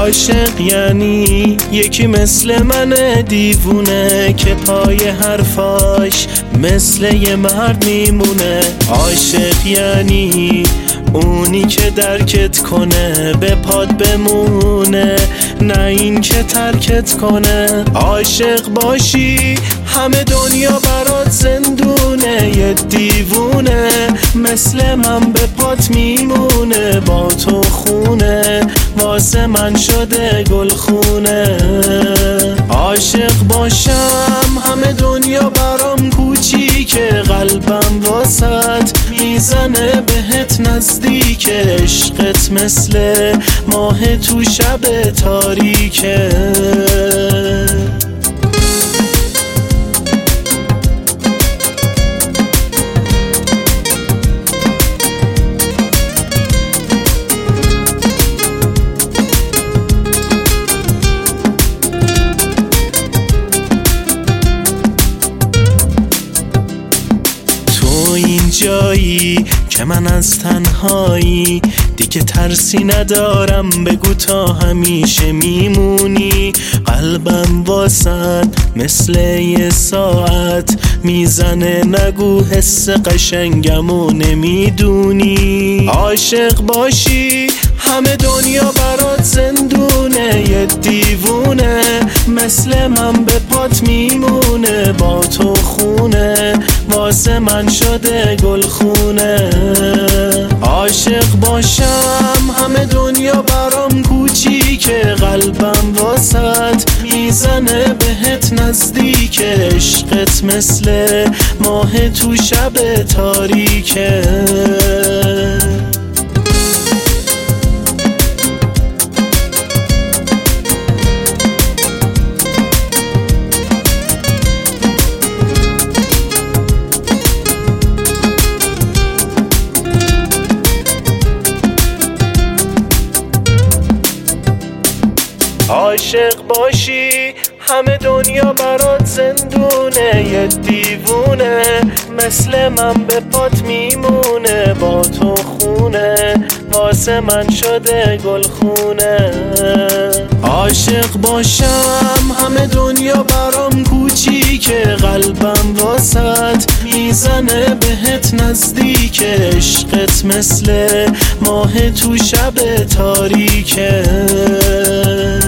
عاشق یعنی یکی مثل من دیوونه که پای حرفاش مثل یه مرد میمونه. عاشق یعنی اونی که درکت کنه به پاد بمونه، نه این که ترکت کنه. عاشق باشی همه دنیا برات زندونه، یه دیوونه مثل من به پات میمونه. با تو خونه واسه من شده گلخونه. عاشق باشم همه دنیا برام کوچیکه، قلبم واسط میزنه بهت نزدیک. عشقت مثل ماه تو شب تاریکه. جایی که من از تنهایی دیگه ترسی ندارم، بگو تا همیشه میمونی. قلبم واسد مثل یه ساعت میزنه، نگو حس قشنگمو نمیدونی. عاشق باشی همه دنیا برات زندونه، یه دیوونه مثل من به پات میمونه. با تو خونه واسه من شده گلخونه. عاشق باشم همه دنیا برام کوچیکه، قلبم واسط میزنه بهت نزدیک. عشقت مثل ماه تو شب تاریکه. عاشق باشی همه دنیا برات زندونه، یه دیوونه مثل من به پات میمونه. با تو خونه واسه من شده گلخونه. عاشق باشم همه دنیا برام کوچیکه، قلبم واسط میزنه بهت نزدیک. عشقت مثل ماه تو شب تاریکه.